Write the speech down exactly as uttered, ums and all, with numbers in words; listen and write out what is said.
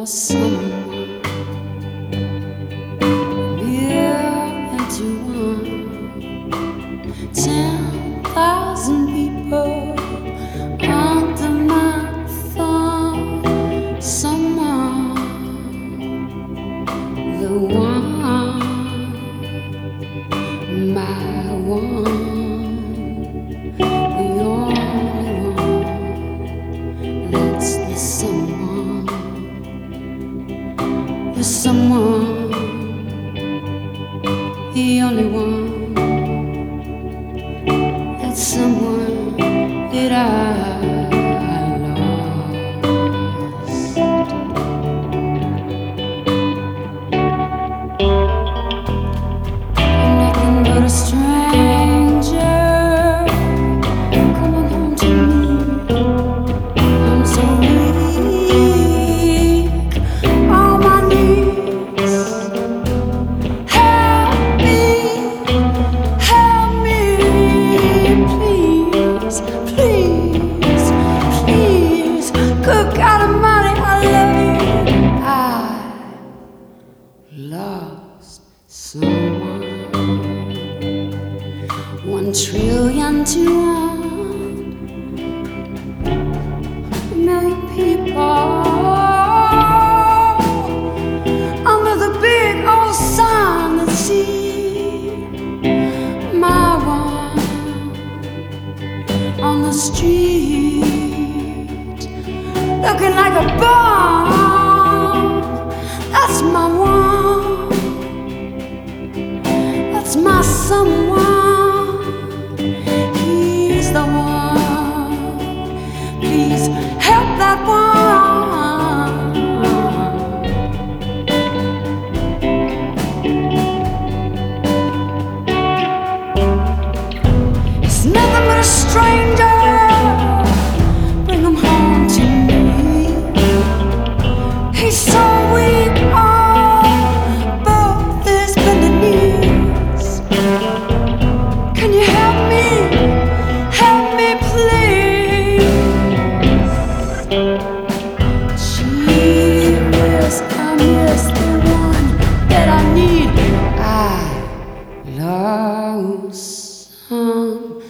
lost someone. Yeah, into one. Ten thousand people under my thumb. Someone, the one, my one, the only one. That's the someone, the someone, the only one. That's someone that I lost. I'm nothing but a stranger coming home to me. I'm so weak on my knees. Help me, help me, please, please, please. Good God Almighty, I love you. I lost someone. One trillion to one, a million people under the big old sun that see my one on the street, looking like a bomb. That's my one, that's my someone. He's the one. Please help that one. He's nothing but a stranger. Bring him home to me. He's so weak on both his bending knees. Can you help me? Help me, please. Jesus, I'm just the one that I need. I lost someone.